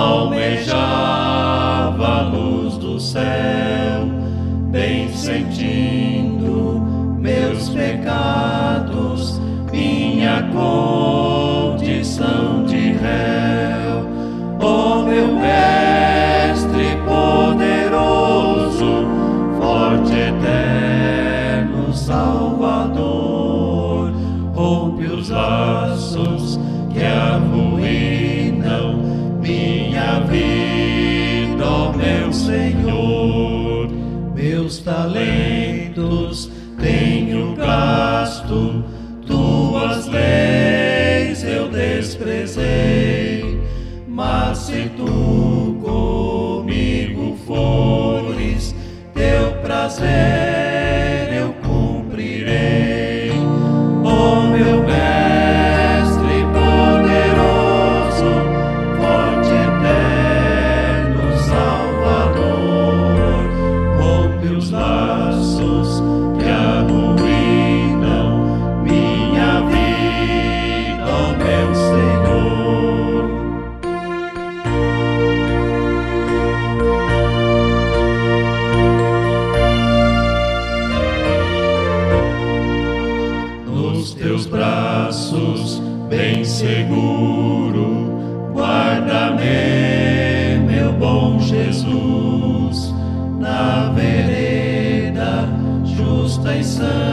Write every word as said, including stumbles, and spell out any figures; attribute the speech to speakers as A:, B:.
A: almejava a luz do céu, bem sentindo meus pecados, minha condição de réu. Ó meu Mestre poderoso, forte, eterno Salvador, rompe os laços que arruinam minha vida, ó meu Senhor. Meus talentos tenho gasto, tuas leis eu desprezei, mas se tu comigo fores, teu prazer eu cumprirei. Ó meu Mestre poderoso, forte, eterno Salvador, rompe os laços que arruinam minha vida, ó meu Senhor. Nos teus braços, bem seguro, guarda-me, meu bom Jesus, na vereda justa e santa.